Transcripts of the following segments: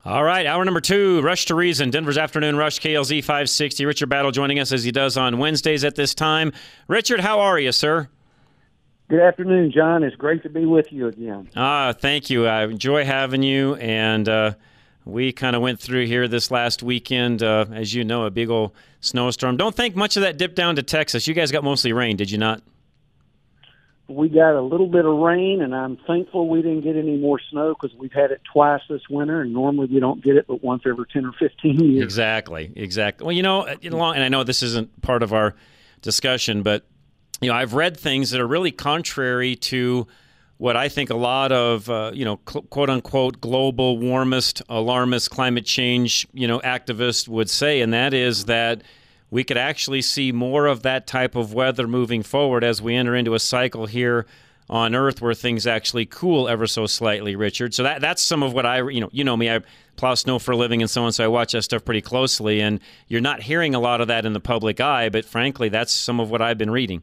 All right, hour number 2, Rush to Reason, Denver's Afternoon Rush, KLZ 560. Richard Battle joining us as he does on Wednesdays at this time. Richard, how are you, sir? Good afternoon, John. It's great to be with you again. Thank you. I enjoy having you, and we kind of went through here this last weekend, as you know, a big old snowstorm. Don't think much of that dipped down to Texas. You guys got mostly rain, did you not? We got a little bit of rain, and I'm thankful we didn't get any more snow because we've had it twice this winter, and normally we don't get it but once every 10 or 15 years. Exactly. Well, and I know this isn't part of our discussion, but I've read things that are really contrary to what I think a lot of, quote-unquote global warmist, alarmist climate change, activists would say, and that is that we could actually see more of that type of weather moving forward as we enter into a cycle here on Earth where things actually cool ever so slightly, Richard. So that's some of what you know me, I plow snow for a living and so on, so I watch that stuff pretty closely, and you're not hearing a lot of that in the public eye, but frankly, that's some of what I've been reading.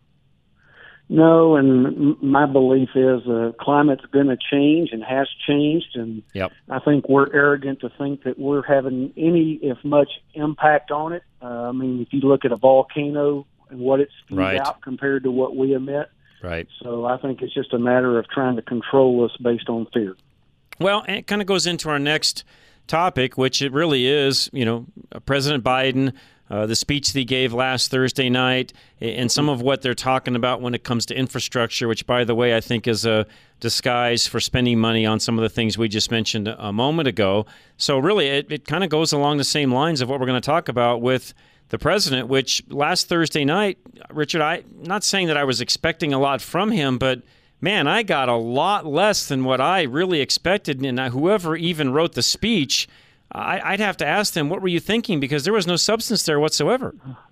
No, and my belief is climate's going to change and has changed, and Yep. I think we're arrogant to think that we're having any, if much, impact on it. If you look at a volcano and what it spews Right. out compared to what we emit, Right. so I think it's just a matter of trying to control us based on fear. Well, and it kind of goes into our next topic, which it really is, President Biden, the speech that he gave last Thursday night, and some of what they're talking about when it comes to infrastructure, which, by the way, I think is a disguise for spending money on some of the things we just mentioned a moment ago. So really, it kind of goes along the same lines of what we're going to talk about with the president, which last Thursday night, Richard, I'm not saying that I was expecting a lot from him, but man, I got a lot less than what I really expected. And whoever even wrote the speech, I'd have to ask them, what were you thinking? Because there was no substance there whatsoever.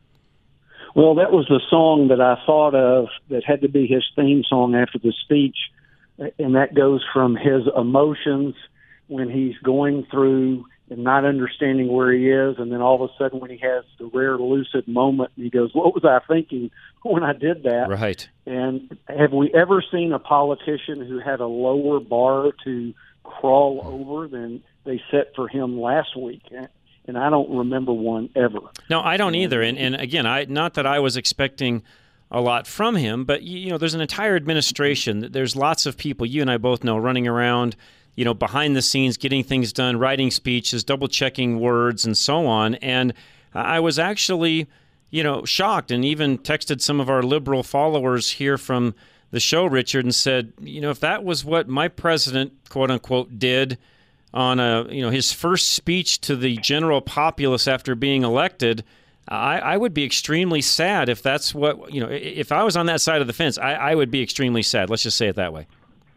Well, that was the song that I thought of that had to be his theme song after the speech, and that goes from his emotions when he's going through and not understanding where he is, and then all of a sudden when he has the rare lucid moment, and he goes, what was I thinking when I did that? Right. And have we ever seen a politician who had a lower bar to crawl over than they set for him last week? And I don't remember one ever. No, I don't either. And again, not that I was expecting a lot from him, but there's an entire administration. There's lots of people, you and I both know, running around, behind the scenes, getting things done, writing speeches, double-checking words, and so on. And I was actually, shocked, and even texted some of our liberal followers here from the show, Richard, and said, if that was what my president, quote-unquote, did on his first speech to the general populace after being elected, I would be extremely sad if that's what, if I was on that side of the fence, I would be extremely sad. Let's just say it that way.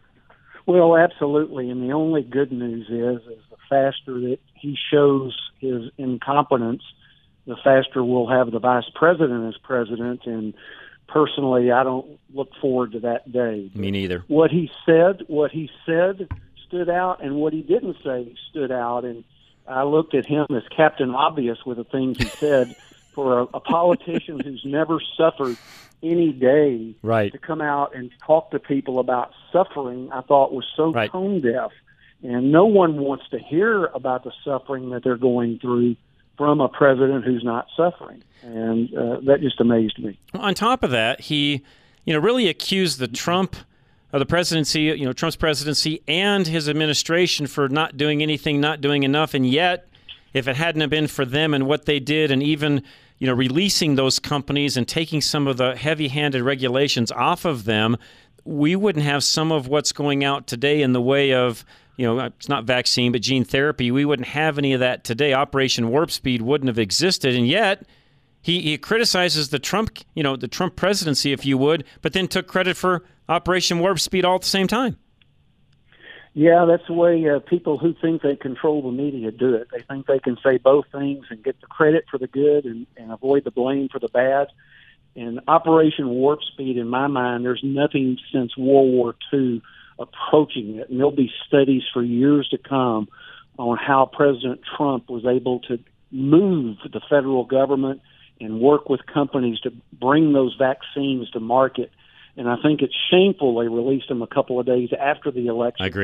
Well, absolutely. And the only good news is the faster that he shows his incompetence, the faster we'll have the vice president as president. And personally, I don't look forward to that day. Me neither. What he said stood out, and what he didn't say stood out. And I looked at him as Captain Obvious with the things he said. For a politician who's never suffered any day, right, to come out and talk to people about suffering, I thought was so right, tone deaf. And no one wants to hear about the suffering that they're going through from a president who's not suffering. And that just amazed me. On top of that, he, really accused the Trump's presidency and his administration for not doing anything, not doing enough. And yet, if it hadn't have been for them and what they did, and even releasing those companies and taking some of the heavy-handed regulations off of them, we wouldn't have some of what's going out today in the way of, it's not vaccine, but gene therapy. We wouldn't have any of that today. Operation Warp Speed wouldn't have existed. And yet, he criticizes the Trump, the Trump presidency, if you would, but then took credit for Operation Warp Speed all at the same time. Yeah, that's the way people who think they control the media do it. They think they can say both things and get the credit for the good and avoid the blame for the bad. And Operation Warp Speed, in my mind, there's nothing since World War II approaching it. And there'll be studies for years to come on how President Trump was able to move the federal government and work with companies to bring those vaccines to market. And I think it's shameful they released them a couple of days after the election. I agree.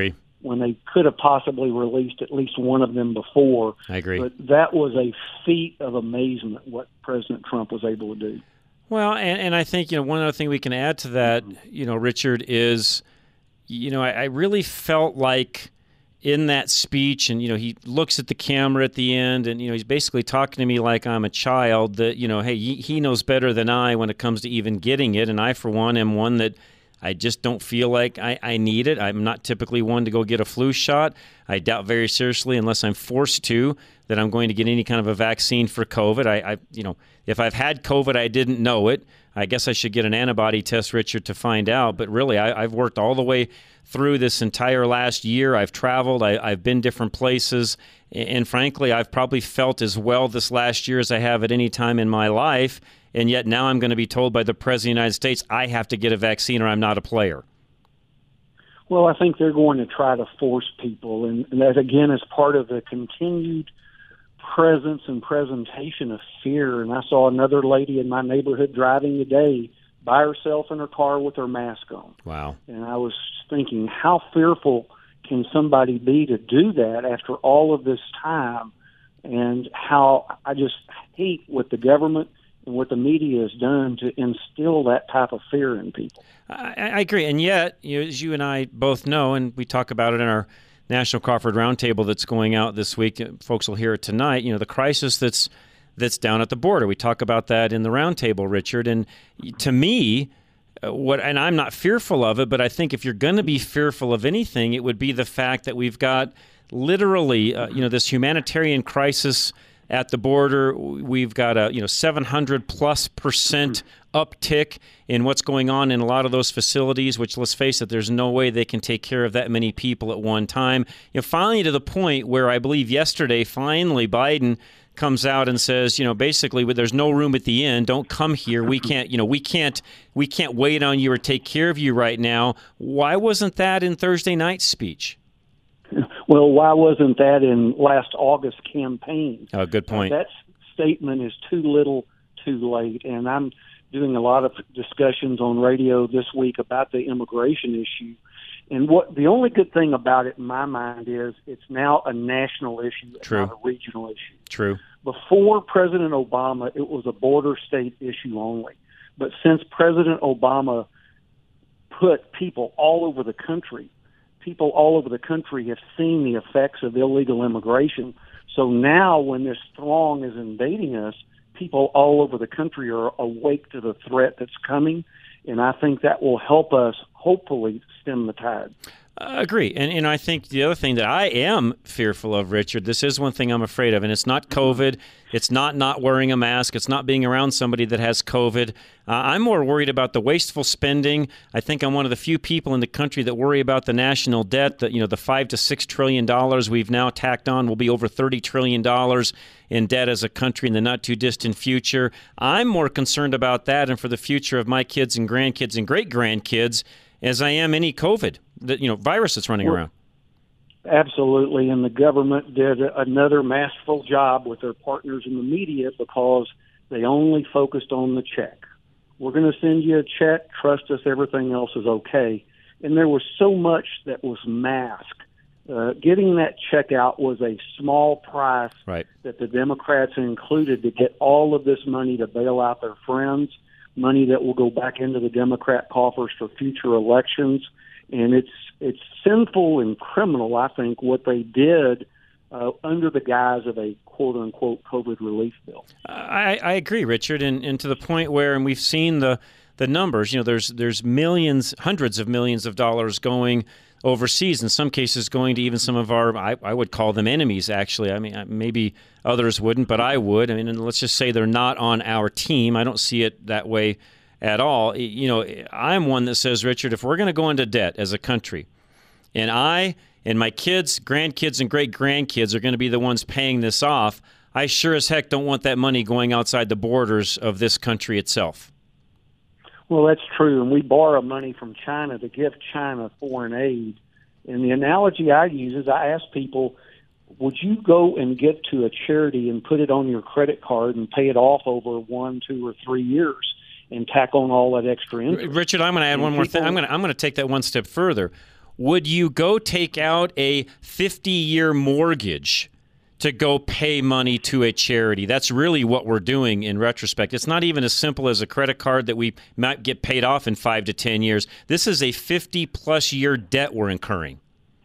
when they could have possibly released at least one of them before. I agree. But that was a feat of amazement, what President Trump was able to do. Well, and I think, one other thing we can add to that, Richard, is, I really felt like in that speech, and, he looks at the camera at the end, and, he's basically talking to me like I'm a child, that, hey, he knows better than I when it comes to even getting it. And I, for one, am one that I just don't feel like I need it. I'm not typically one to go get a flu shot. I doubt very seriously, unless I'm forced to, that I'm going to get any kind of a vaccine for COVID. If I've had COVID, I didn't know it. I guess I should get an antibody test, Richard, to find out. But really, I've worked all the way through this entire last year. I've traveled. I've been different places. And frankly, I've probably felt as well this last year as I have at any time in my life. And yet now I'm going to be told by the President of the United States I have to get a vaccine or I'm not a player. Well, I think they're going to try to force people. And that, again, is part of the continued presence and presentation of fear. And I saw another lady in my neighborhood driving today by herself in her car with her mask on. Wow. And I was thinking, how fearful can somebody be to do that after all of this time? And how I just hate what the government and what the media has done to instill that type of fear in people. I agree. And yet, as you and I both know, and we talk about it in our National Crawford Roundtable that's going out this week, folks will hear it tonight, the crisis that's down at the border. We talk about that in the roundtable, Richard. And to me, and I'm not fearful of it, but I think if you're going to be fearful of anything, it would be the fact that we've got literally, this humanitarian crisis at the border. We've got a 700+% uptick in what's going on in a lot of those facilities, which, let's face it, there's no way they can take care of that many people at one time. Finally to the point where I believe yesterday, finally Biden comes out and says, basically, there's no room at the inn. Don't come here. We can't wait on you or take care of you right now. Why wasn't that in Thursday night's speech? Well, why wasn't that in last August campaign? Oh, good point. That statement is too little, too late. And I'm doing a lot of discussions on radio this week about the immigration issue. And the only good thing about it in my mind is it's now a national issue, True. Not a regional issue. True. Before President Obama, it was a border state issue only. But since President Obama put people all over the country have seen the effects of illegal immigration. So now when this throng is invading us, people all over the country are awake to the threat that's coming, and I think that will help us hopefully stem the tide. Agree. And I think the other thing that I am fearful of, Richard, this is one thing I'm afraid of, and it's not COVID. It's not wearing a mask. It's not being around somebody that has COVID. I'm more worried about the wasteful spending. I think I'm one of the few people in the country that worry about the national debt, that, the $5 to $6 trillion we've now tacked on will be over $30 trillion in debt as a country in the not too distant future. I'm more concerned about that and for the future of my kids and grandkids and great-grandkids as I am any COVID, virus that's running around. Absolutely, and the government did another masterful job with their partners in the media because they only focused on the check. We're going to send you a check, trust us, everything else is okay. And there was so much that was masked. Getting that check out was a small price right. that the Democrats included to get all of this money to bail out their friends, money that will go back into the Democrat coffers for future elections. And it's sinful and criminal, I think, what they did under the guise of a quote-unquote COVID relief bill. I agree, Richard, and to the point where, and we've seen the numbers, there's millions, hundreds of millions of dollars going overseas, in some cases going to even some of our, I would call them enemies, actually. I mean, maybe others wouldn't, but I would. I mean, and let's just say they're not on our team. I don't see it that way at all. I'm one that says, Richard, if we're going to go into debt as a country, and I and my kids, grandkids, and great-grandkids are going to be the ones paying this off, I sure as heck don't want that money going outside the borders of this country itself. Well, that's true, and we borrow money from China to give China foreign aid. And the analogy I use is I ask people, would you go and get to a charity and put it on your credit card and pay it off over 1, 2, or 3 years and tack on all that extra interest? Richard, I'm going to add one more thing. I'm going to take that one step further. would you go take out a 50-year mortgage to go pay money to a charity? That's really what we're doing in retrospect. It's not even as simple as a credit card that we might get paid off in 5 to 10 years. This is a 50-plus year debt we're incurring.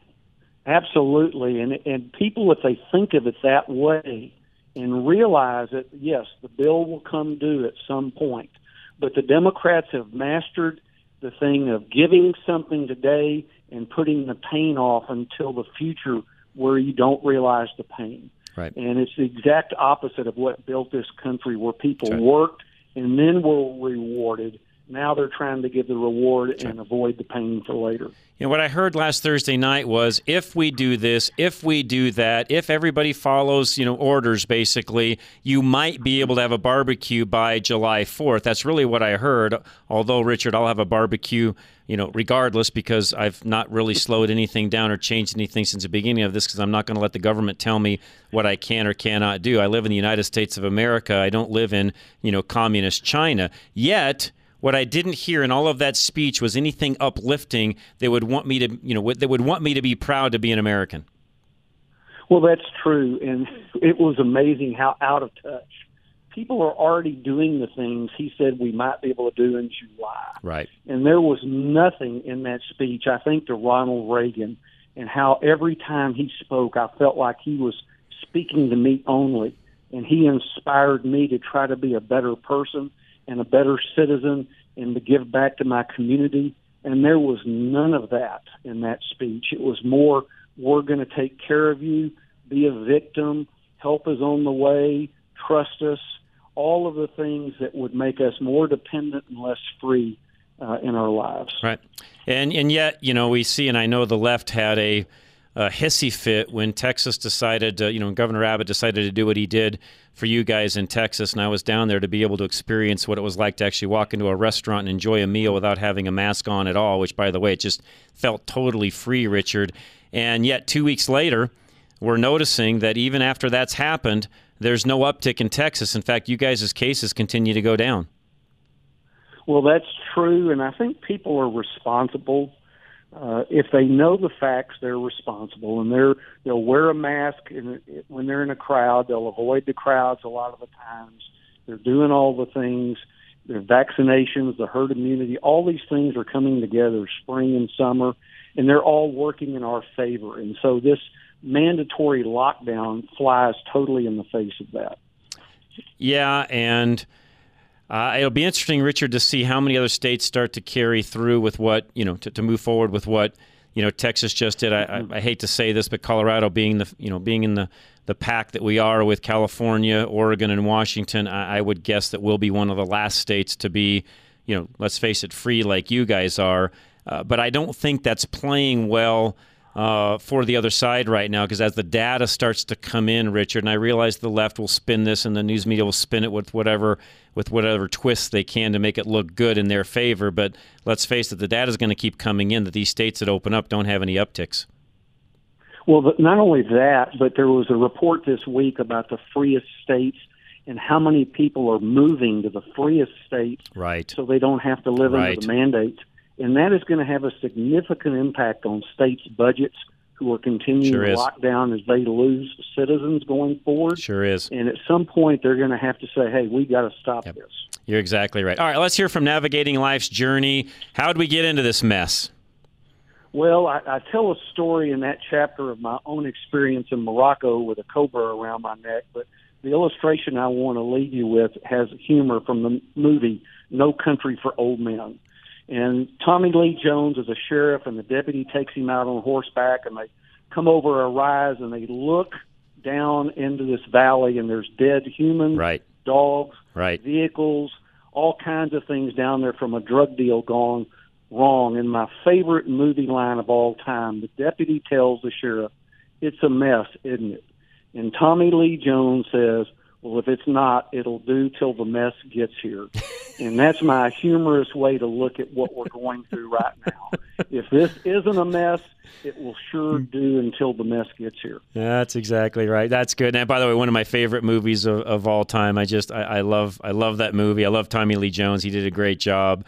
Absolutely. And people, if they think of it that way and realize that, yes, the bill will come due at some point, but the Democrats have mastered the thing of giving something today and putting the pain off until the future where you don't realize the pain. Right. And it's the exact opposite of what built this country, where people worked and then were rewarded. Now they're trying to give the reward and avoid the pain for later. You know, what I heard last Thursday night was, if we do this, if we do that, if everybody follows, orders, basically, you might be able to have a barbecue by July 4th. That's really what I heard. Although, Richard, I'll have a barbecue, regardless, because I've not really slowed anything down or changed anything since the beginning of this, because I'm not going to let the government tell me what I can or cannot do. I live in the United States of America. I don't live in, communist China. Yet, what I didn't hear in all of that speech was anything uplifting that would want me to, that would want me to be proud to be an American. Well, that's true, and it was amazing how out of touch. People are already doing the things he said we might be able to do in July. Right. And there was nothing in that speech, I think, to Ronald Reagan, and how every time he spoke, I felt like he was speaking to me only, and he inspired me to try to be a better person and a better citizen, and to give back to my community. And there was none of that in that speech. It was more, we're going to take care of you, be a victim, help is on the way, trust us, all of the things that would make us more dependent and less free in our lives. Right. And yet, we see, and I know the left had a hissy fit when Texas decided, Governor Abbott decided to do what he did for you guys in Texas, and I was down there to be able to experience what it was like to actually walk into a restaurant and enjoy a meal without having a mask on at all, which, by the way, it just felt totally free, Richard. And yet 2 weeks later, we're noticing that even after that's happened, there's no uptick in Texas. In fact, you guys' cases continue to go down. Well, that's true, and I think people are responsible. If they know the facts, they're responsible, and they'll wear a mask when they're in a crowd. They'll avoid the crowds a lot of the times. They're doing all the things. Their vaccinations, the herd immunity, all these things are coming together, spring and summer, and they're all working in our favor. And so this mandatory lockdown flies totally in the face of that. Yeah, and it'll be interesting, Richard, to see how many other states start to carry through with what, to move forward with what, Texas just did. I hate to say this, but Colorado being in the pack that we are with California, Oregon, and Washington, I would guess that we'll be one of the last states to be, let's face it, free like you guys are. But I don't think that's playing well for the other side right now, because as the data starts to come in, Richard, and I realize the left will spin this and the news media will spin it with whatever twists they can to make it look good in their favor. But let's face it, the data is going to keep coming in that these states that open up don't have any upticks. Well, not only that, but there was a report this week about the freest states and how many people are moving to the freest states, right, so they don't have to live under the mandates. And that is going to have a significant impact on states' budgets, who are continuing to lock down as they lose citizens going forward. Sure is. And at some point, they're going to have to say, hey, we got to stop this. You're exactly right. All right, let's hear from Navigating Life's Journey. How did we get into this mess? Well, I tell a story in that chapter of my own experience in Morocco with a cobra around my neck, but the illustration I want to leave you with has humor from the movie No Country for Old Men. And Tommy Lee Jones is a sheriff, and the deputy takes him out on horseback, and they come over a rise, and they look down into this valley, and there's dead humans, dogs, vehicles, all kinds of things down there from a drug deal gone wrong. And my favorite movie line of all time, the deputy tells the sheriff, "It's a mess, isn't it?" And Tommy Lee Jones says, "Well, if it's not, it'll do till the mess gets here." And that's my humorous way to look at what we're going through right now. If this isn't a mess, it will sure do until the mess gets here. That's exactly right. That's good. And by the way, one of my favorite movies of all time. I love that movie. I love Tommy Lee Jones. He did a great job.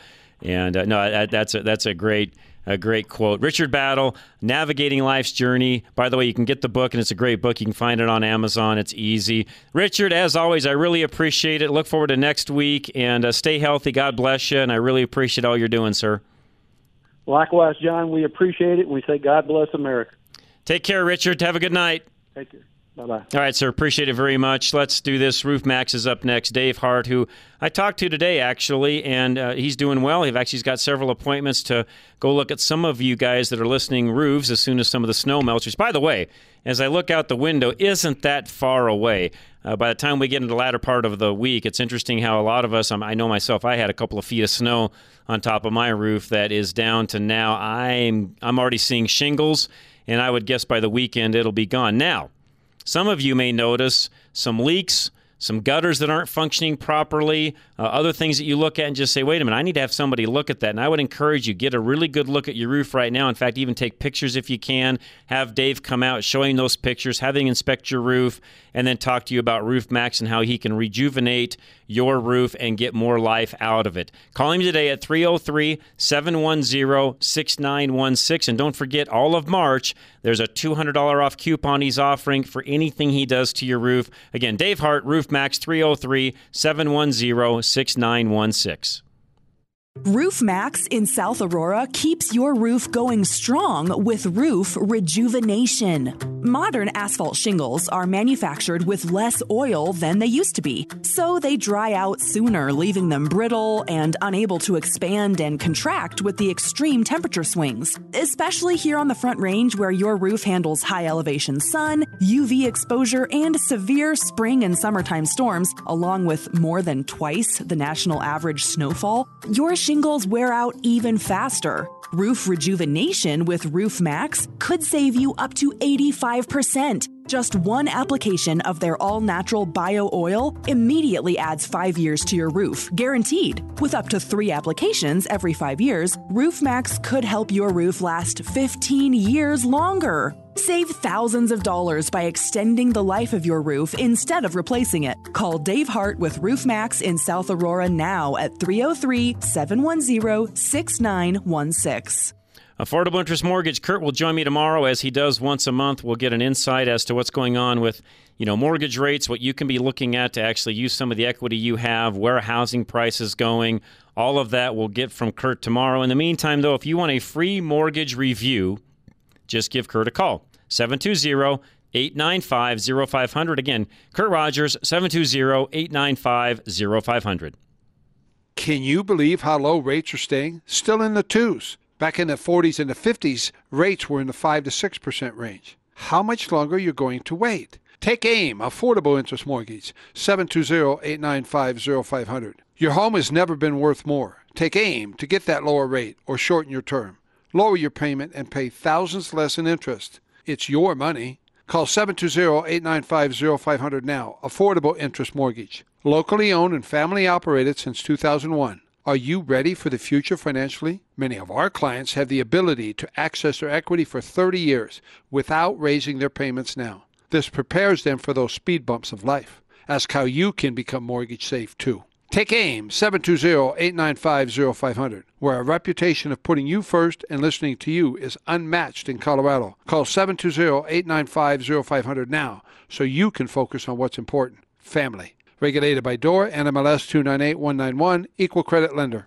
And that's a great quote. Richard Battle, Navigating Life's Journey. By the way, you can get the book, and it's a great book. You can find it on Amazon. It's easy. Richard, as always, I really appreciate it. Look forward to next week, and stay healthy. God bless you, and I really appreciate all you're doing, sir. Likewise, John, we appreciate it, and we say God bless America. Take care, Richard. Have a good night. Take care. Bye-bye. All right, sir. Appreciate it very much. Let's do this. Roof Max is up next. Dave Hart, who I talked to today, actually, and he's doing well. He's got several appointments to go look at some of you guys that are listening roofs as soon as some of the snow melts. Which, by the way, as I look out the window, isn't that far away. By the time we get into the latter part of the week, it's interesting how a lot of us, I know myself, I had a couple of feet of snow on top of my roof that is down to now. I'm already seeing shingles, and I would guess by the weekend it'll be gone. Now, some of you may notice some leaks, some gutters that aren't functioning properly, other things that you look at and just say, wait a minute, I need to have somebody look at that. And I would encourage you, get a really good look at your roof right now. In fact, even take pictures if you can. Have Dave come out showing those pictures, having inspect your roof, and then talk to you about Roof Max and how he can rejuvenate your roof and get more life out of it. Call him today at 303-710-6916. And don't forget, all of March, there's a $200 off coupon he's offering for anything he does to your roof. Again, Dave Hart, Roof Max, 303-710-6916. Roof Max in South Aurora keeps your roof going strong with roof rejuvenation. Modern asphalt shingles are manufactured with less oil than they used to be, so they dry out sooner, leaving them brittle and unable to expand and contract with the extreme temperature swings. Especially here on the Front Range, where your roof handles high elevation sun, UV exposure, and severe spring and summertime storms, along with more than twice the national average snowfall, your shingles wear out even faster. Roof rejuvenation with Roof Max could save you up to 85%. Just one application of their all-natural bio oil immediately adds 5 years to your roof, guaranteed. With up to 3 applications every 5 years, Roof Max could help your roof last 15 years longer. Save thousands of dollars by extending the life of your roof instead of replacing it. Call Dave Hart with Roof Max in South Aurora now at 303-710-6916. Affordable Interest Mortgage. Kurt will join me tomorrow, as he does once a month. We'll get an insight as to what's going on with, mortgage rates, what you can be looking at to actually use some of the equity you have, where housing price is going. All of that we'll get from Kurt tomorrow. In the meantime, though, if you want a free mortgage review, just give Kurt a call. 720-895-0500. Again, Kurt Rogers, 720-895-0500. Can you believe how low rates are staying? Still in the twos. Back in the 40s and the 50s, rates were in the 5 to 6% range. How much longer are you going to wait? Take AIM, Affordable Interest Mortgage, 720-895-0500. Your home has never been worth more. Take AIM to get that lower rate or shorten your term. Lower your payment and pay thousands less in interest. It's your money. Call 720-895-0500 now. Affordable Interest Mortgage. Locally owned and family operated since 2001. Are you ready for the future financially? Many of our clients have the ability to access their equity for 30 years without raising their payments now. This prepares them for those speed bumps of life. Ask how you can become mortgage safe too. Take AIM, 720-895-0500, where our reputation of putting you first and listening to you is unmatched in Colorado. Call 720-895-0500 now so you can focus on what's important, family. Regulated by DOR, NMLS 298191, Equal Credit Lender.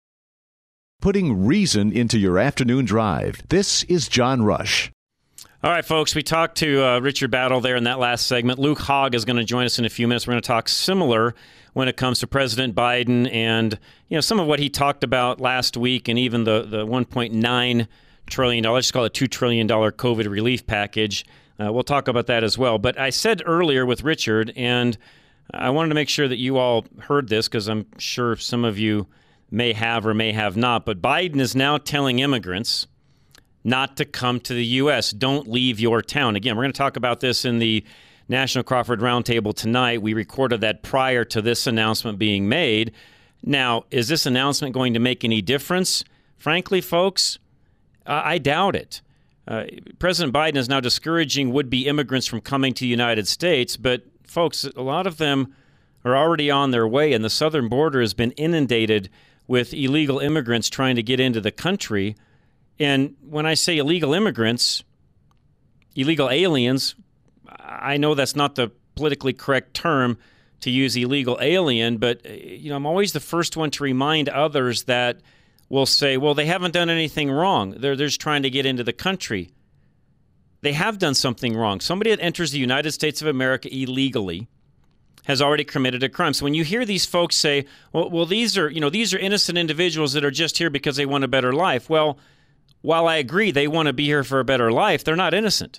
Putting reason into your afternoon drive. This is John Rush. All right, folks, we talked to Richard Battle there in that last segment. Luke Hogg is going to join us in a few minutes. We're going to talk similar when it comes to President Biden and some of what he talked about last week, and even the $1.9 trillion, let's just call it $2 trillion COVID relief package. We'll talk about that as well. But I said earlier with Richard, and I wanted to make sure that you all heard this because I'm sure some of you may have or may have not, but Biden is now telling immigrants not to come to the U.S. Don't leave your town. Again, we're going to talk about this in the National Crawford Roundtable tonight. We recorded that prior to this announcement being made. Now, is this announcement going to make any difference? Frankly, folks, I doubt it. President Biden is now discouraging would-be immigrants from coming to the United States, but folks, a lot of them are already on their way, and the southern border has been inundated with illegal immigrants trying to get into the country. And when I say illegal immigrants, illegal aliens, I know that's not the politically correct term to use illegal alien, but I'm always the first one to remind others that will say, well, they haven't done anything wrong. They're just trying to get into the country. They have done something wrong. Somebody that enters the United States of America illegally has already committed a crime. So when you hear these folks say, well, these are innocent individuals that are just here because they want a better life. Well, while I agree they want to be here for a better life, they're not innocent.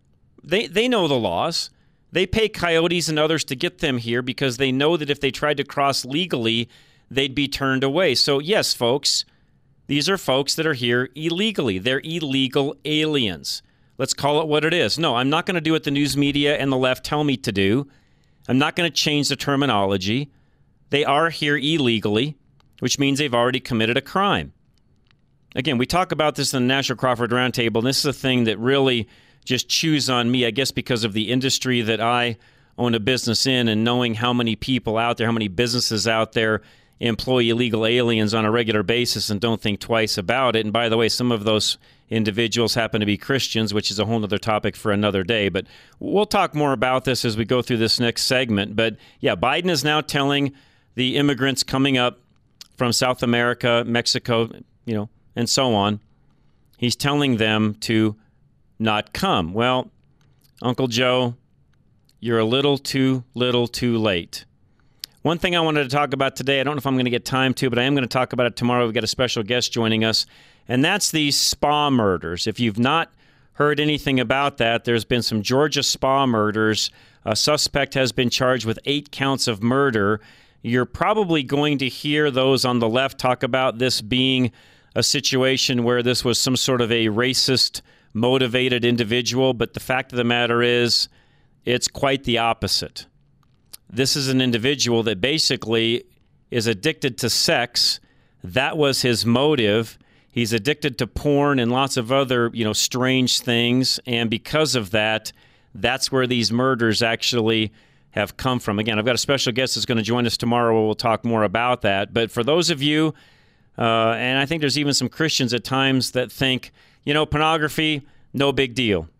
They know the laws. They pay coyotes and others to get them here because they know that if they tried to cross legally, they'd be turned away. So yes, folks, these are folks that are here illegally. They're illegal aliens. Let's call it what it is. No, I'm not going to do what the news media and the left tell me to do. I'm not going to change the terminology. They are here illegally, which means they've already committed a crime. Again, we talk about this in the National Crawford Roundtable, and this is a thing that really just chews on me, I guess, because of the industry that I own a business in and knowing how many people out there, how many businesses out there employ illegal aliens on a regular basis and don't think twice about it. And by the way, some of those individuals happen to be Christians, which is a whole other topic for another day. But we'll talk more about this as we go through this next segment. But yeah, Biden is now telling the immigrants coming up from South America, Mexico, and so on, he's telling them to not come. Well, Uncle Joe, you're a little too late. One thing I wanted to talk about today, I don't know if I'm going to get time to, but I am going to talk about it tomorrow. We've got a special guest joining us, and that's these spa murders. If you've not heard anything about that, there's been some Georgia spa murders. A suspect has been charged with 8 counts of murder. You're probably going to hear those on the left talk about this being a situation where this was some sort of a racist motivated individual, but the fact of the matter is it's quite the opposite. This is an individual that basically is addicted to sex. That was his motive. He's addicted to porn and lots of other, strange things. And because of that, that's where these murders actually have come from. Again, I've got a special guest that's going to join us tomorrow where we'll talk more about that. But for those of you, and I think there's even some Christians at times that think, pornography, no big deal.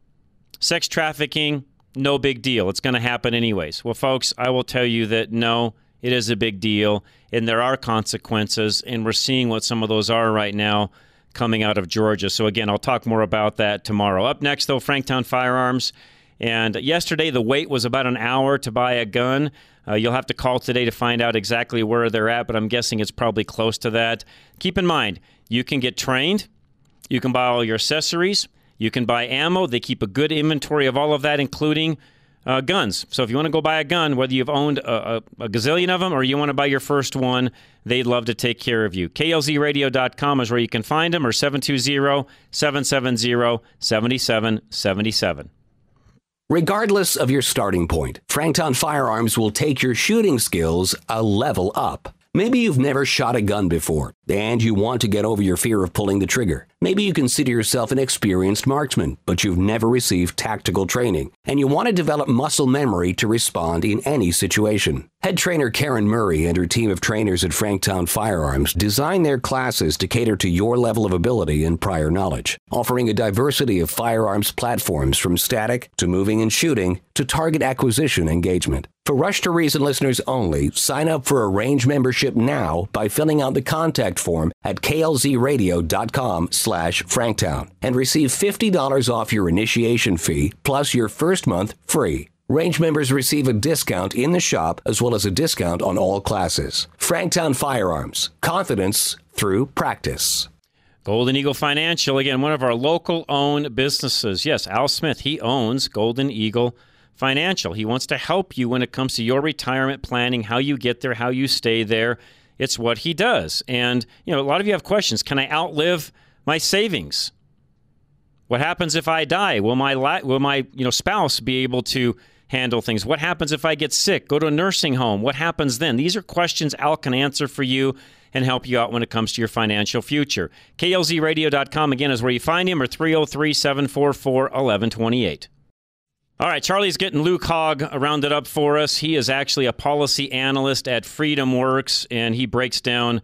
Sex trafficking, no big deal. It's going to happen anyways. Well, folks, I will tell you that no, it is a big deal, and there are consequences, and we're seeing what some of those are right now coming out of Georgia. So again, I'll talk more about that tomorrow. Up next, though, Franktown Firearms. And yesterday, the wait was about an hour to buy a gun. You'll have to call today to find out exactly where they're at, but I'm guessing it's probably close to that. Keep in mind, you can get trained. You can buy all your accessories. You can buy ammo. They keep a good inventory of all of that, including guns. So if you want to go buy a gun, whether you've owned a gazillion of them or you want to buy your first one, they'd love to take care of you. KLZradio.com is where you can find them, or 720-770-7777. Regardless of your starting point, Franktown Firearms will take your shooting skills a level up. Maybe you've never shot a gun before, and you want to get over your fear of pulling the trigger. Maybe you consider yourself an experienced marksman, but you've never received tactical training, and you want to develop muscle memory to respond in any situation. Head trainer Karen Murray and her team of trainers at Franktown Firearms design their classes to cater to your level of ability and prior knowledge, offering a diversity of firearms platforms from static to moving and shooting to target acquisition engagement. For Rush to Reason listeners only, sign up for a range membership now by filling out the contact form at klzradio.com/Franktown and receive $50 off your initiation fee plus your first month free. Range members receive a discount in the shop as well as a discount on all classes. Franktown Firearms. Confidence through practice. Golden Eagle Financial, again, one of our local-owned businesses. Yes, Al Smith, he owns Golden Eagle Financial. He wants to help you when it comes to your retirement planning, how you get there, how you stay there. It's what he does. And, a lot of you have questions. Can I outlive my savings? What happens if I die? Will my spouse be able to handle things? What happens if I get sick, go to a nursing home? What happens then? These are questions Al can answer for you and help you out when it comes to your financial future. KLZradio.com, again, is where you find him, or 303-744-1128. All right, Charlie's getting Luke Hogg rounded up for us. He is actually a policy analyst at FreedomWorks, and he breaks down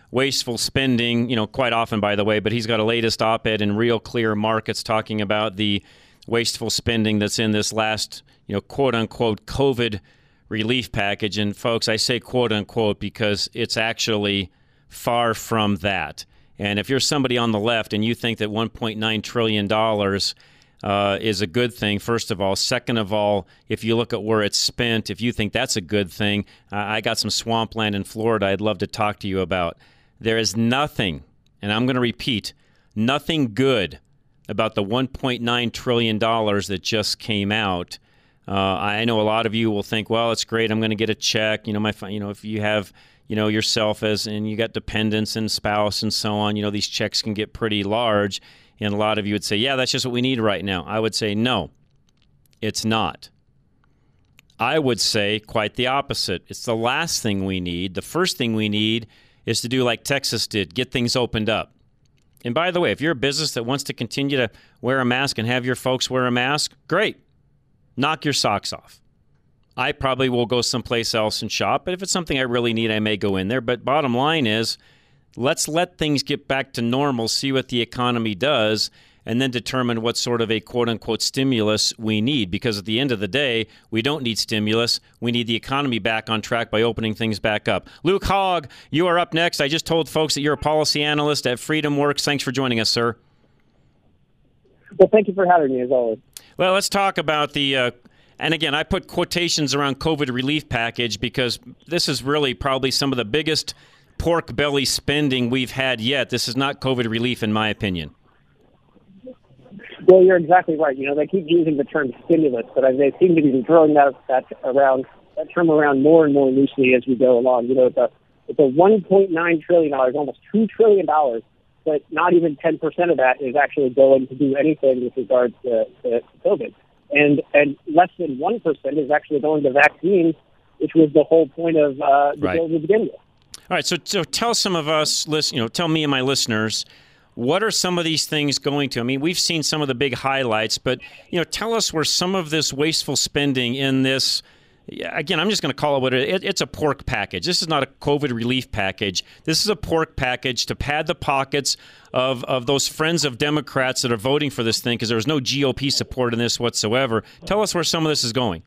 wasteful spending, quite often, by the way, but he's got a latest op-ed in Real Clear Markets talking about the wasteful spending that's in this last, quote-unquote COVID relief package. And, folks, I say quote-unquote because it's actually far from that. And if you're somebody on the left and you think that $1.9 trillion is a good thing, first of all. Second of all, if you look at where it's spent, if you think that's a good thing, I got some swampland in Florida I'd love to talk to you about. There is nothing, and I'm going to repeat, nothing good about the $1.9 trillion that just came out. I know a lot of you will think, well, it's great, I'm going to get a check. If you have, yourself and you got dependents and spouse and so on, these checks can get pretty large. And a lot of you would say, yeah, that's just what we need right now. I would say, no, it's not. I would say quite the opposite. It's the last thing we need. The first thing we need is to do like Texas did, get things opened up. And by the way, if you're a business that wants to continue to wear a mask and have your folks wear a mask, great. Knock your socks off. I probably will go someplace else and shop, but if it's something I really need, I may go in there. But bottom line is, let's let things get back to normal, see what the economy does, and then determine what sort of a quote-unquote stimulus we need. Because at the end of the day, we don't need stimulus. We need the economy back on track by opening things back up. Luke Hogg, you are up next. I just told folks that you're a policy analyst at FreedomWorks. Thanks for joining us, sir. Well, thank you for having me, as always. Well, let's talk about the and again, I put quotations around COVID relief package because this is really probably some of the biggest pork belly spending we've had yet. This is not COVID relief, in my opinion. Well, you're exactly right. They keep using the term stimulus, but they seem to be throwing that term around more and more loosely as we go along. It's a $1.9 trillion, almost $2 trillion, but not even 10% of that is actually going to do anything with regards to COVID. And less than 1% is actually going to vaccines, which was the whole point of the bill to begin with. All right, so tell some of us, tell me and my listeners, what are some of these things going to? I mean, we've seen some of the big highlights, but tell us where some of this wasteful spending in this. Again, I'm just going to call it what it's a pork package. This is not a COVID relief package. This is a pork package to pad the pockets of those friends of Democrats that are voting for this thing because there was no GOP support in this whatsoever. Tell us where some of this is going.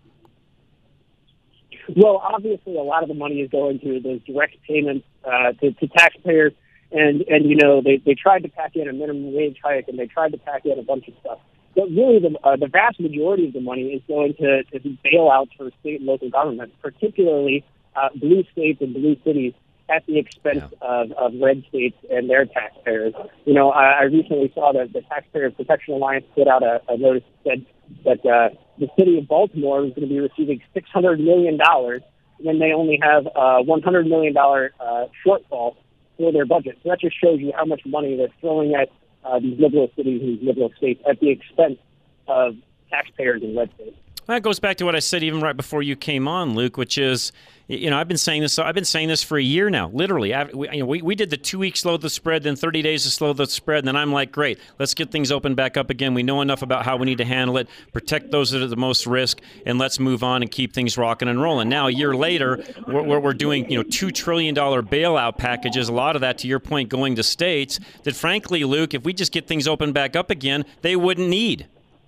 Well, obviously, a lot of the money is going to those direct payments to taxpayers. And they tried to pack in a minimum wage hike, and they tried to pack in a bunch of stuff. But really, the vast majority of the money is going to bailouts for state and local governments, particularly blue states and blue cities, at the expense of red states and their taxpayers. I recently saw that the Taxpayer Protection Alliance put out a notice that said that the city of Baltimore is going to be receiving $600 million when they only have a $100 million shortfall for their budget. So that just shows you how much money they're throwing at these liberal cities and these liberal states at the expense of taxpayers in red states. That goes back to what I said even right before you came on, Luke, which is, I've been saying this for a year now, literally. We did the 2 weeks slow the spread, then 30 days to slow the spread, and then I'm like, great, let's get things open back up again. We know enough about how we need to handle it, protect those that are the most risk, and let's move on and keep things rocking and rolling. Now, a year later, we're doing $2 trillion bailout packages, a lot of that, to your point, going to states that, frankly, Luke, if we just get things open back up again, they wouldn't need.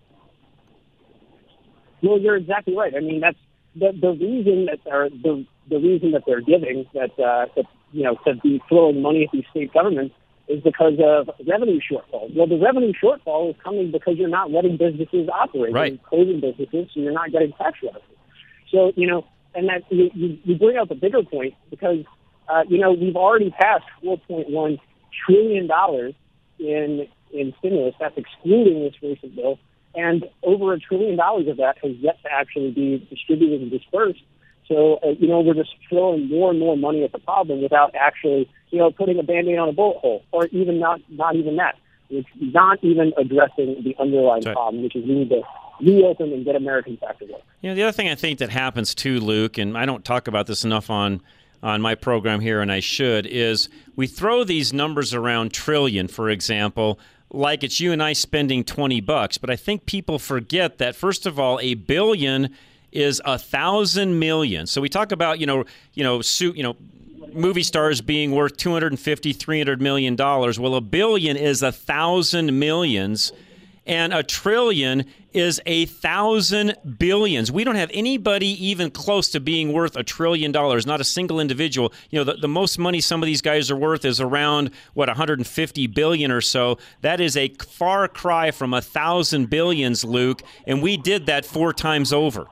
Well, you're exactly right. I mean, that's the reason that the reason that they're giving that to be throwing money at these state governments is because of revenue shortfall. Well, the revenue shortfall is coming because you're not letting businesses operate. Right. You're closing businesses, so you're not getting tax revenue. So and that you bring out the bigger point because we've already passed $4.1 trillion in stimulus. That's excluding this recent bill. And over $1 trillion of that has yet to actually be distributed and dispersed. So, we're just throwing more and more money at the problem without actually, putting a Band-Aid on a bullet hole, or even not even that. It's not even addressing the underlying problem, which is we need to reopen and get Americans back to work. The other thing I think that happens too, Luke, and I don't talk about this enough on my program here, and I should, is we throw these numbers around trillion, for example, like it's you and I spending $20, but I think people forget that, first of all, a billion is 1,000 million. So we talk about, movie stars being worth $250, $300 million. Well, a billion is 1,000 millions, and a trillion is 1,000 billions. We don't have anybody even close to being worth $1 trillion, not a single individual. You know, the most money some of these guys are worth is around, 150 billion or so. That is a far cry from 1,000 billions, Luke, and we did that 4 times over.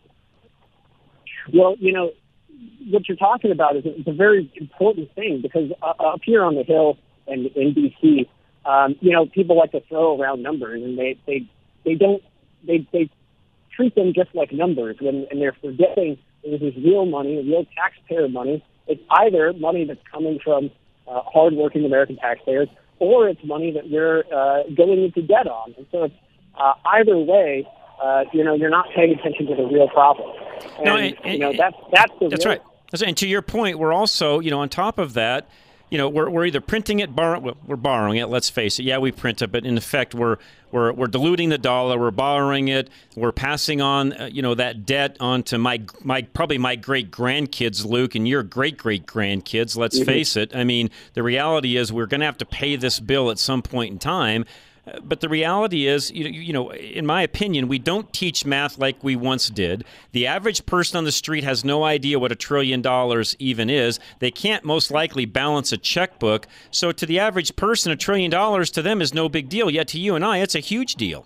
Well, you know, what you're talking about is a very important thing, because up here on the Hill and in D.C., you know, people like to throw around numbers, and they treat them just like numbers, and they're forgetting this is real money, real taxpayer money. It's either money that's coming from hardworking American taxpayers, or it's money that we're going into debt on. And so it's either way, you know, you're not paying attention to the real problem. And, you know, that's right. And to your point, we're also, you know, on top of that, you know, we're either printing it, we're borrowing it. Let's face it. Yeah, we print it, but in effect, we're diluting the dollar. We're borrowing it. We're passing on, you know, that debt onto my probably my great grandkids, Luke, and your great grandkids. Let's face it. I mean, the reality is we're going to have to pay this bill at some point in time. But the reality is, you know, in my opinion, we don't teach math like we once did. The average person on the street has no idea what $1 trillion even is. They can't most likely balance a checkbook. So to the average person, $1 trillion to them is no big deal. Yet to you and I, it's a huge deal.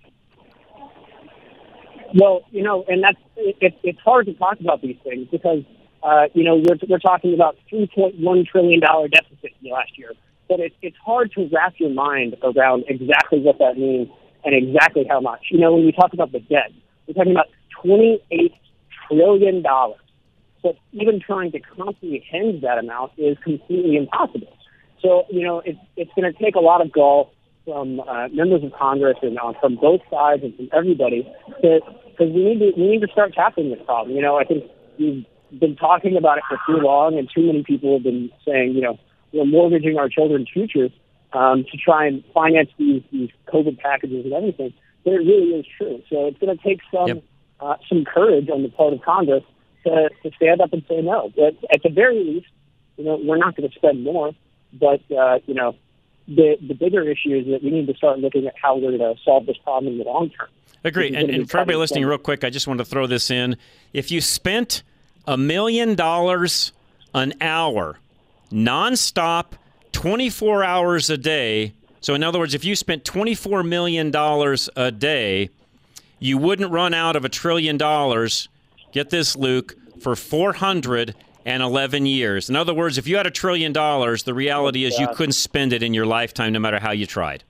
Well, you know, and it's hard to talk about these things because, you know, we're talking about $3.1 trillion deficit last year. But it's hard to wrap your mind around exactly what that means and exactly how much. You know, when we talk about the debt, we're talking about $28 trillion. So even trying to comprehend that amount is completely impossible. So, you know, it's going to take a lot of gall from members of Congress and from both sides and from everybody, because we need to start tackling this problem. You know, I think we've been talking about it for too long, and too many people have been saying, you know, we're mortgaging our children's futures to try and finance these COVID packages and everything. But it really is true. So it's going to take some courage on the part of Congress to stand up and say no. But at the very least, you know, we're not going to spend more. But, you know, the bigger issue is that we need to start looking at how we're going to solve this problem in the long term. Agreed. And for everybody listening real quick, I just want to throw this in. If you spent $1 million an hour, nonstop, 24 hours a day. So in other words, if you spent $24 million a day, you wouldn't run out of $1 trillion, get this, Luke, for 411 years. In other words, if you had $1 trillion, the reality is you couldn't spend it in your lifetime no matter how you tried.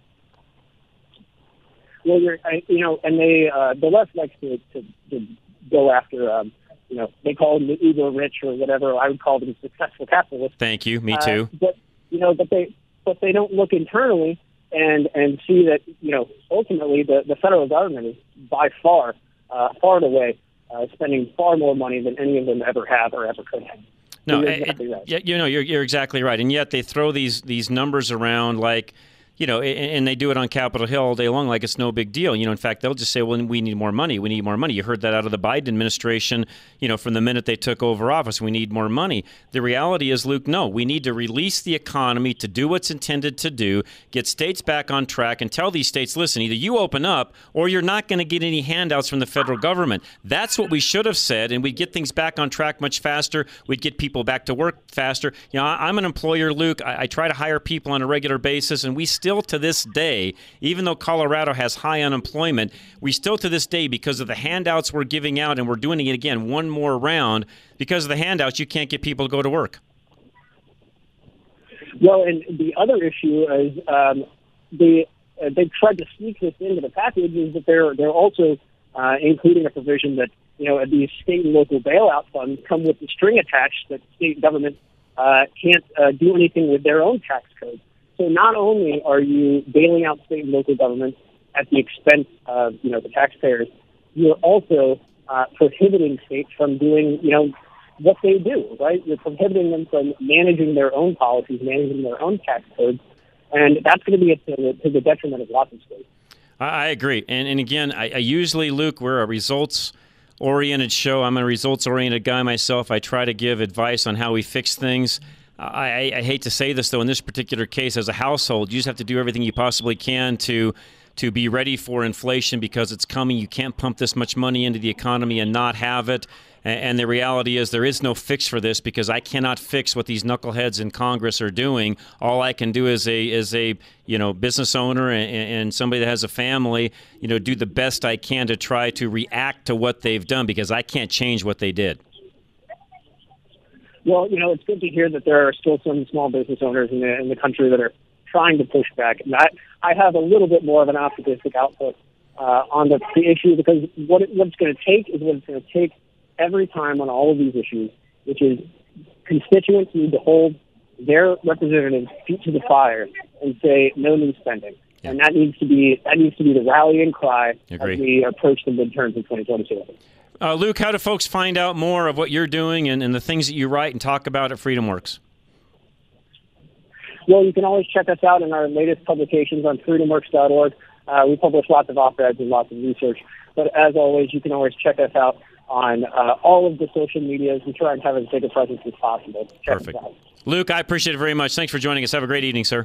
Well, you know, and the left likes to go after you know, they call them the uber rich or whatever. I would call them successful capitalists. Thank you. Me too. But you know, but they don't look internally and see that, you know, ultimately the federal government is by far and away spending far more money than any of them ever have or ever could have. No, you know, you're exactly right. And yet they throw these numbers around like, you know, and they do it on Capitol Hill all day long like it's no big deal. You know, in fact, they'll just say, well, we need more money. We need more money. You heard that out of the Biden administration, you know, from the minute they took over office. We need more money. The reality is, Luke, no, we need to release the economy to do what's intended to do, get states back on track, and tell these states, listen, either you open up or you're not going to get any handouts from the federal government. That's what we should have said, and we'd get things back on track much faster. We'd get people back to work faster. You know, I'm an employer, Luke. I try to hire people on a regular basis, and we still to this day, even though Colorado has high unemployment, we still to this day, because of the handouts we're giving out, and we're doing it again one more round, because of the handouts, you can't get people to go to work. Well, and the other issue is they tried to sneak this into the package, is that they're also including a provision that, you know, these state and local bailout funds come with the string attached that state government can't do anything with their own tax code. So not only are you bailing out state and local governments at the expense of, you know, the taxpayers, you're also prohibiting states from doing, you know, what they do, right? You're prohibiting them from managing their own policies, managing their own tax codes, and that's going to be to the detriment of lots of states. I agree. And again, I usually, Luke, we're a results oriented show. I'm a results-oriented guy myself. I try to give advice on how we fix things. I hate to say this, though, in this particular case, as a household, you just have to do everything you possibly can to be ready for inflation because it's coming. You can't pump this much money into the economy and not have it. And the reality is there is no fix for this because I cannot fix what these knuckleheads in Congress are doing. All I can do as a business owner and somebody that has a family, do the best I can to try to react to what they've done because I can't change what they did. Well, it's good to hear that there are still some small business owners in the country that are trying to push back. And I have a little bit more of an optimistic outlook on the issue because what it's going to take is what it's going to take every time on all of these issues, which is constituents need to hold their representatives' feet to the fire and say no new spending. Yeah. And that needs to be the rallying cry as we approach the midterms in 2022. Luke, how do folks find out more of what you're doing and the things that you write and talk about at FreedomWorks? Well, you can always check us out in our latest publications on freedomworks.org. We publish lots of op-eds and lots of research. But as always, you can always check us out on all of the social medias. We try and have as big a presence as possible. Perfect. Luke, I appreciate it very much. Thanks for joining us. Have a great evening, sir.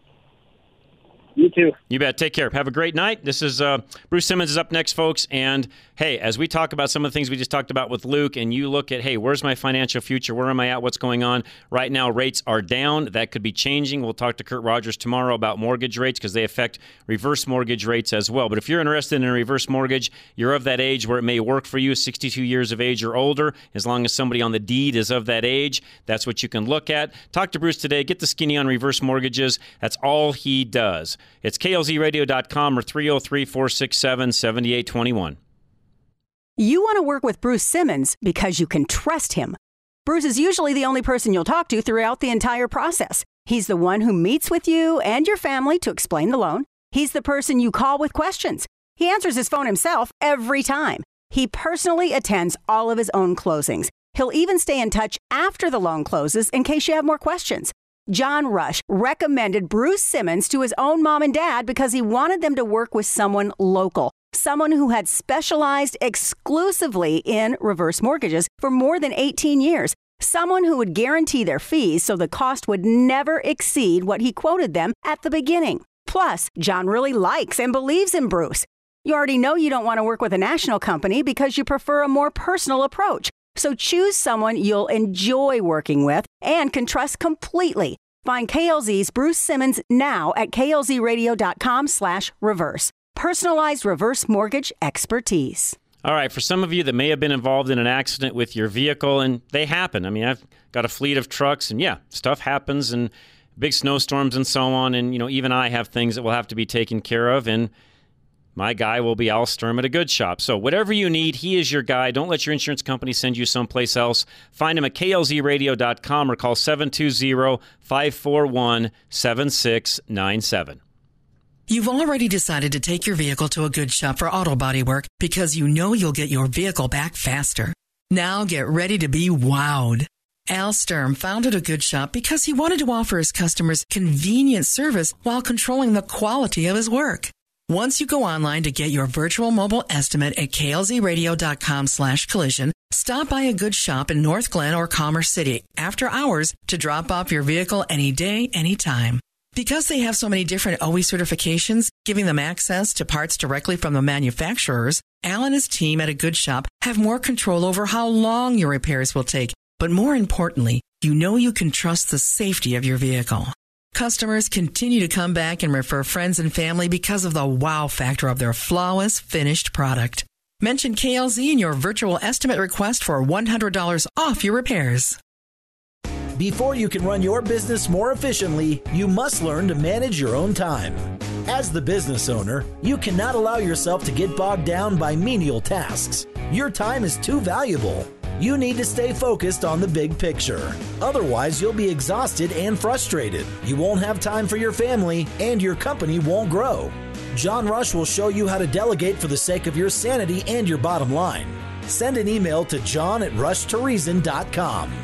You too. You bet. Take care. Have a great night. This is Bruce Simmons is up next, folks. And, hey, as we talk about some of the things we just talked about with Luke, and you look at, hey, where's my financial future? Where am I at? What's going on? Right now, rates are down. That could be changing. We'll talk to Kurt Rogers tomorrow about mortgage rates because they affect reverse mortgage rates as well. But if you're interested in a reverse mortgage, you're of that age where it may work for you, 62 years of age or older, as long as somebody on the deed is of that age. That's what you can look at. Talk to Bruce today. Get the skinny on reverse mortgages. That's all he does. It's klzradio.com or 303-467-7821. You want to work with Bruce Simmons because you can trust him. Bruce is usually the only person you'll talk to throughout the entire process. He's the one who meets with you and your family to explain the loan. He's the person you call with questions. He answers his phone himself every time. He personally attends all of his own closings. He'll even stay in touch after the loan closes in case you have more questions. John Rush recommended Bruce Simmons to his own mom and dad because he wanted them to work with someone local, someone who had specialized exclusively in reverse mortgages for more than 18 years, someone who would guarantee their fees so the cost would never exceed what he quoted them at the beginning. Plus, John really likes and believes in Bruce. You already know you don't want to work with a national company because you prefer a more personal approach. So choose someone you'll enjoy working with and can trust completely. Find KLZ's Bruce Simmons now at klzradio.com/reverse. Personalized reverse mortgage expertise. All right, for some of you that may have been involved in an accident with your vehicle, and they happen. I mean, I've got a fleet of trucks, and yeah, stuff happens, and big snowstorms and so on, and even I have things that will have to be taken care of, and my guy will be Al Sturm at a good shop. So whatever you need, he is your guy. Don't let your insurance company send you someplace else. Find him at klzradio.com or call 720-541-7697. You've already decided to take your vehicle to a good shop for auto body work because you know you'll get your vehicle back faster. Now get ready to be wowed. Al Sturm founded a good shop because he wanted to offer his customers convenient service while controlling the quality of his work. Once you go online to get your virtual mobile estimate at klzradio.com/collision, stop by a good shop in North Glen or Commerce City after hours to drop off your vehicle any day, anytime. Because they have so many different OE certifications, giving them access to parts directly from the manufacturers, Al and his team at a good shop have more control over how long your repairs will take. But more importantly, you know you can trust the safety of your vehicle. Customers continue to come back and refer friends and family because of the wow factor of their flawless finished product. Mention KLZ in your virtual estimate request for $100 off your repairs. Before you can run your business more efficiently, you must learn to manage your own time. As the business owner, you cannot allow yourself to get bogged down by menial tasks. Your time is too valuable. You need to stay focused on the big picture. Otherwise, you'll be exhausted and frustrated. You won't have time for your family, and your company won't grow. John Rush will show you how to delegate for the sake of your sanity and your bottom line. Send an email to john@rushtoreason.com.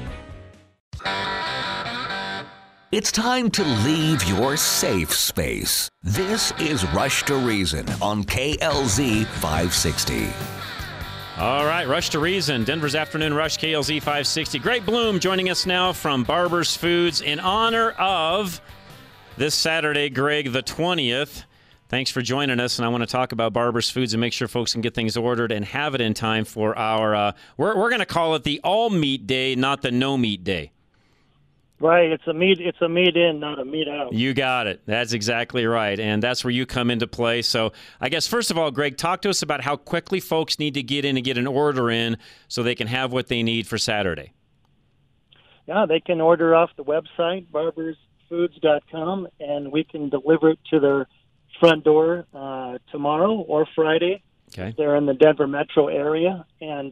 It's time to leave your safe space. This is Rush to Reason on KLZ 560. All right, Rush to Reason, Denver's Afternoon Rush, KLZ 560. Greg Bloom joining us now from Barber's Foods in honor of this Saturday, Greg, the 20th. Thanks for joining us, and I want to talk about Barber's Foods and make sure folks can get things ordered and have it in time for our, we're going to call it the all-meat day, not the no-meat day. Right, it's a meat in, not a meat out. You got it. That's exactly right, and that's where you come into play. So I guess, first of all, Greg, talk to us about how quickly folks need to get in and get an order in so they can have what they need for Saturday. Yeah, they can order off the website, barbersfoods.com, and we can deliver it to their front door tomorrow or Friday. Okay. They're in the Denver metro area, and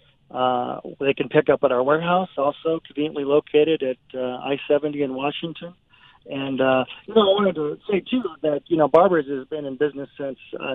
they can pick up at our warehouse, also conveniently located at I-70 in Washington. And, I wanted to say, too, that, Barber's has been in business since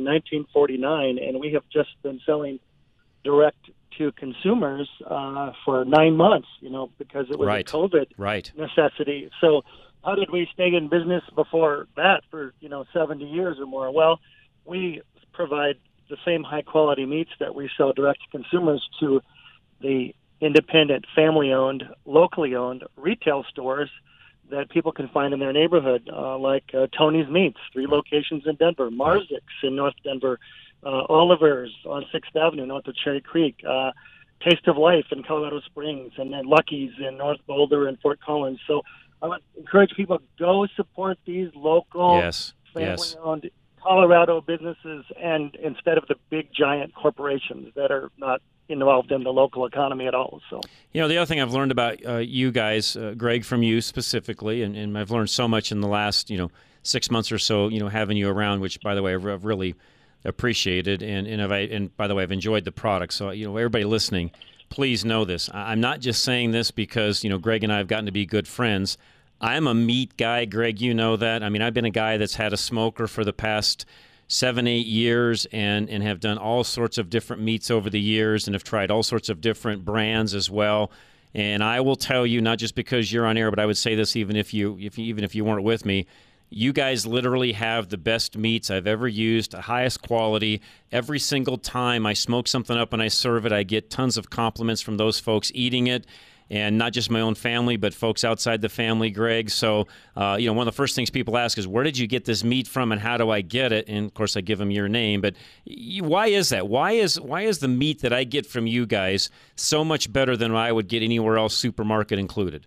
1949, and we have just been selling direct to consumers for 9 months, because it was a COVID necessity. So how did we stay in business before that for, 70 years or more? Well, we provide the same high-quality meats that we sell direct to consumers to the independent, family-owned, locally-owned retail stores that people can find in their neighborhood, like Tony's Meats, 3 locations in Denver, Marzick's in North Denver, Oliver's on 6th Avenue north of Cherry Creek, Taste of Life in Colorado Springs, and then Lucky's in North Boulder and Fort Collins. So I would encourage people to go support these local, family-owned Colorado businesses, and instead of the big giant corporations that are not involved in the local economy at all. So, the other thing I've learned about you guys, Greg, from you specifically, and I've learned so much in the last 6 months or so, having you around, which, by the way, I've really appreciated, and by the way, I've enjoyed the product. So everybody listening, please know this. I'm not just saying this because Greg and I have gotten to be good friends. I'm a meat guy, Greg. You know that. I mean, I've been a guy that's had a smoker for the past 7-8 years and have done all sorts of different meats over the years and have tried all sorts of different brands as well. And I will tell you, not just because you're on air, but I would say this even if you weren't with me, you guys literally have the best meats I've ever used, the highest quality. Every single time I smoke something up and I serve it, I get tons of compliments from those folks eating it. And not just my own family, but folks outside the family, Greg. So, one of the first things people ask is, where did you get this meat from and how do I get it? And, of course, I give them your name. But why is that? Why is the meat that I get from you guys so much better than I would get anywhere else, supermarket included?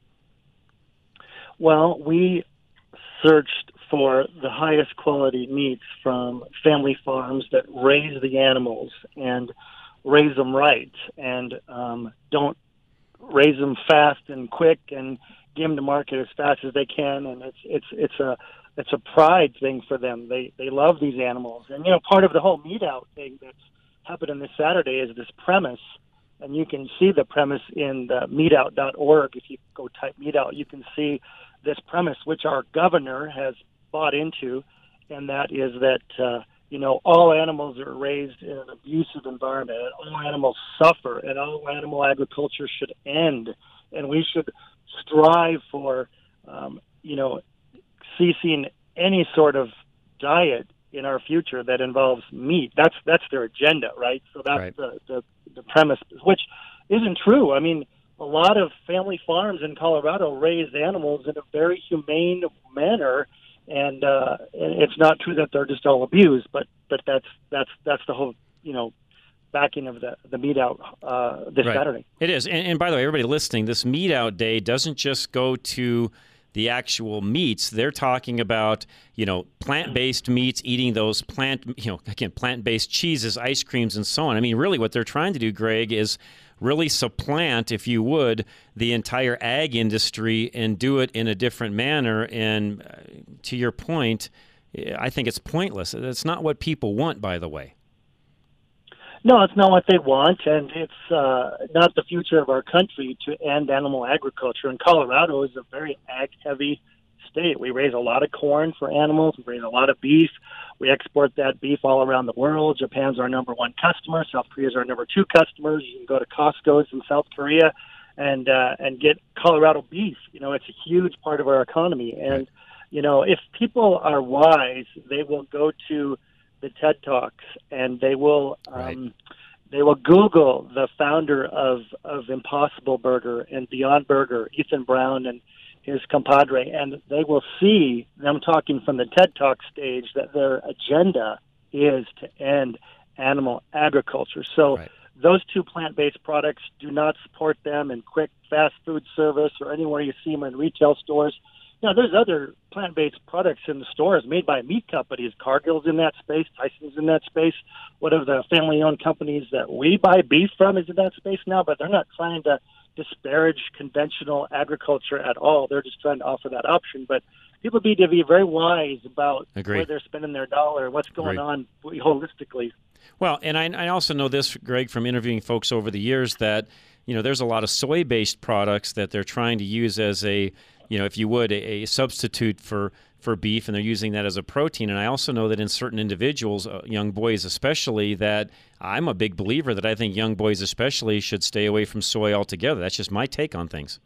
Well, we searched for the highest quality meats from family farms that raise the animals and raise them right and don't raise them fast and quick and give them to market as fast as they can, and it's a pride thing for them. They love these animals, and part of the whole meat out thing that's happening this Saturday is this premise, and you can see the premise in the meatout.org. If you go type meat out, you can see this premise, which our governor has bought into, and that is that all animals are raised in an abusive environment, and all animals suffer, and all animal agriculture should end, and we should strive for, ceasing any sort of diet in our future that involves meat. That's their agenda, right? So that's right. the premise, which isn't true. I mean, a lot of family farms in Colorado raise animals in a very humane manner. And it's not true that they're just all abused, but that's the whole backing of the meat out this Saturday. It is, and by the way, everybody listening, this meat out day doesn't just go to the actual meats. They're talking about plant-based meats, eating those plant-based cheeses, ice creams, and so on. I mean, really, what they're trying to do, Greg, is really supplant, if you would, the entire ag industry and do it in a different manner. And to your point, I think it's pointless. It's not what people want, by the way. No, it's not what they want, and it's not the future of our country to end animal agriculture. And Colorado is a very ag-heavy state. We raise a lot of corn for animals. We raise a lot of beef. We export that beef all around the world. Japan's our number 1 customer. South Korea's our number 2 customers. You can go to Costco's in South Korea and get Colorado beef. It's a huge part of our economy. And, if people are wise, they will go to the TED Talks and they will they will Google the founder of Impossible Burger and Beyond Burger, Ethan Brown and his compadre, and they will see, and I'm talking from the TED Talk stage, that their agenda is to end animal agriculture. So those two plant-based products, do not support them in quick fast food service or anywhere you see them in retail stores. You know, there's other plant-based products in the stores made by meat companies. Cargill's in that space, Tyson's in that space. One of the family-owned companies that we buy beef from is in that space now, but they're not trying to disparage conventional agriculture at all. They're just trying to offer that option. But people need to be very wise about where they're spending their dollar, what's going on holistically. Well, and I also know this, Greg, from interviewing folks over the years, that there's a lot of soy-based products that they're trying to use as a, if you would, a substitute for beef, and they're using that as a protein. And I also know that in certain individuals, young boys especially, that I'm a big believer that I think young boys especially should stay away from soy altogether. That's just my take on things.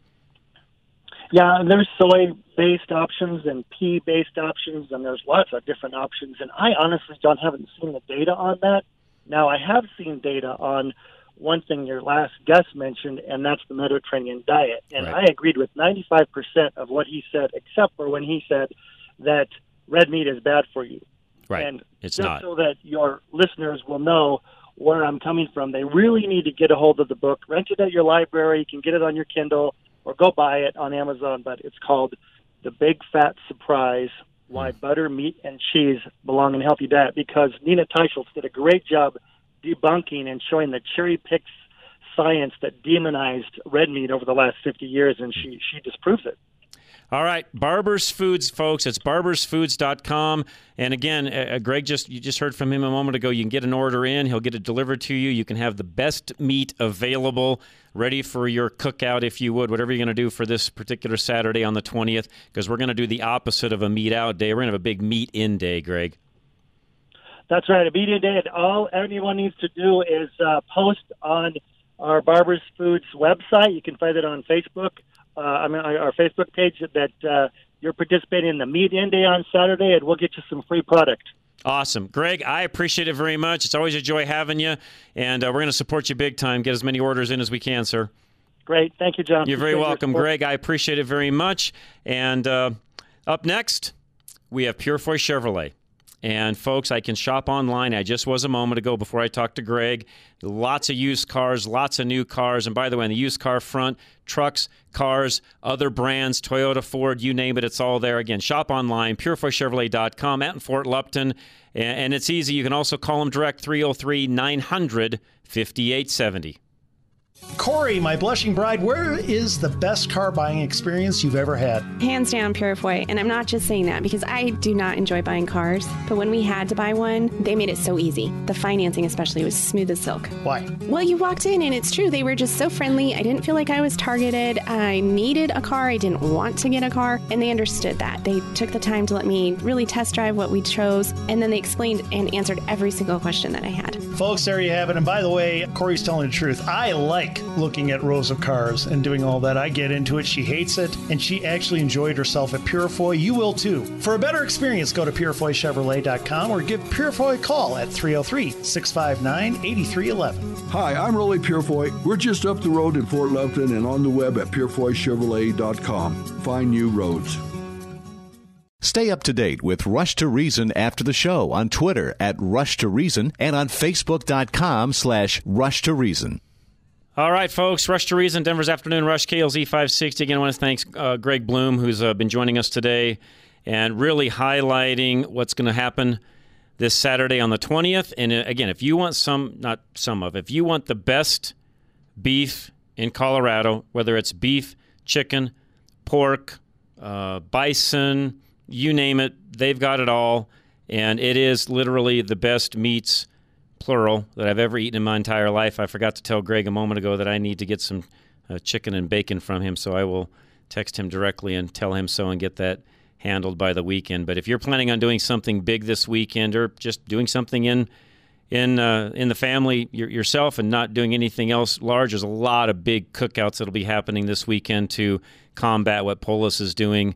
Yeah, and there's soy-based options and pea-based options, and there's lots of different options. And I honestly, John, haven't seen the data on that. Now, I have seen data on one thing your last guest mentioned, and that's the Mediterranean diet. And I agreed with 95% of what he said, except for when he said that red meat is bad for you. Right. And it's just not. so that your listeners will know where I'm coming from, they really need to get a hold of the book. Rent it at your library. You can get it on your Kindle or go buy it on Amazon. But it's called The Big Fat Surprise, Why Butter, Meat, and Cheese Belong in a Healthy Diet, because Nina Teicholz did a great job debunking and showing the cherry-picked science that demonized red meat over the last 50 years, and she disproves it. All right, Barber's Foods, folks. It's barbersfoods.com. And again, Greg, you just heard from him a moment ago. You can get an order in. He'll get it delivered to you. You can have the best meat available, ready for your cookout, if you would, whatever you're going to do for this particular Saturday on the 20th, because we're going to do the opposite of a meat out day. We're going to have a big meat in day, Greg. That's right, a media day. And all anyone needs to do is post on our Barber's Foods website. You can find it on Facebook. Our Facebook page that you're participating in the Meat In Day on Saturday, and we'll get you some free product. Awesome. Greg, I appreciate it very much. It's always a joy having you, and we're going to support you big time. Get as many orders in as we can, sir. Great. Thank you, John. You're very welcome, Greg. I appreciate it very much. And up next, we have Purefoy Chevrolet. And, folks, I can shop online. I just was a moment ago before I talked to Greg. Lots of used cars, lots of new cars. And, by the way, on the used car front, trucks, cars, other brands, Toyota, Ford, you name it, it's all there. Again, shop online, purefoychevrolet.com, out in Fort Lupton. And it's easy. You can also call them direct, 303-900-5870. Corey, my blushing bride, where is the best car buying experience you've ever had? Hands down, Purefoy. And I'm not just saying that because I do not enjoy buying cars. But when we had to buy one, they made it so easy. The financing especially was smooth as silk. Why? Well, you walked in and it's true. They were just so friendly. I didn't feel like I was targeted. I needed a car. I didn't want to get a car. And they understood that. They took the time to let me really test drive what we chose. And then they explained and answered every single question that I had. Folks, there you have it. And by the way, Corey's telling the truth. I like looking at rows of cars and doing all that. I get into it. She hates it, and she actually enjoyed herself at Purefoy. You will too. For a better experience, go to purefoychevrolet.com or give Purefoy a call at 303-659-8311. Hi, I'm Rolly Purefoy. We're just up the road in Fort Lupton and on the web at purefoychevrolet.com. Find new roads. Stay up to date with Rush to Reason after the show on Twitter at Rush to Reason and on Facebook.com/Rush to Reason. All right, folks, Rush to Reason, Denver's Afternoon Rush, KLZ 560. Again, I want to thank Greg Bloom, who's been joining us today and really highlighting what's going to happen this Saturday on the 20th. And again, if you want if you want the best beef in Colorado, whether it's beef, chicken, pork, bison, you name it, they've got it all. And it is literally the best meats, plural, that I've ever eaten in my entire life. I forgot to tell Greg a moment ago that I need to get some chicken and bacon from him, so I will text him directly and tell him so and get that handled by the weekend. But if you're planning on doing something big this weekend or just doing something in the family yourself and not doing anything else large, there's a lot of big cookouts that'll be happening this weekend to combat what Polis is doing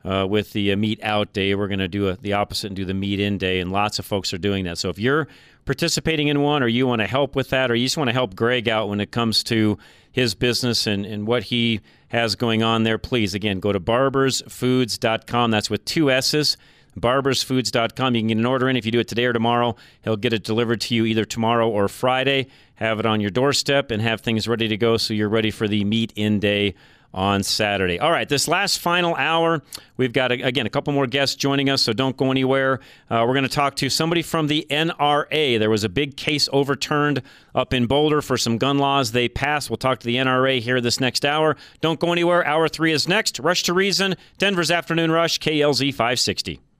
with the meat out day. We're going to do the opposite and do the meat in day, and lots of folks are doing that. So if you're participating in one, or you want to help with that, or you just want to help Greg out when it comes to his business and what he has going on there, please, again, go to barbersfoods.com. That's with 2 S's, barbersfoods.com. You can get an order in. If you do it today or tomorrow, he'll get it delivered to you either tomorrow or Friday, have it on your doorstep, and have things ready to go so you're ready for the meat in day on Saturday. All right, this last final hour, we've got, again, a couple more guests joining us, so don't go anywhere. We're going to talk to somebody from the NRA. There was a big case overturned up in Boulder for some gun laws they passed. We'll talk to the NRA here this next hour. Don't go anywhere. Hour 3 is next. Rush to Reason, Denver's Afternoon Rush, KLZ 560.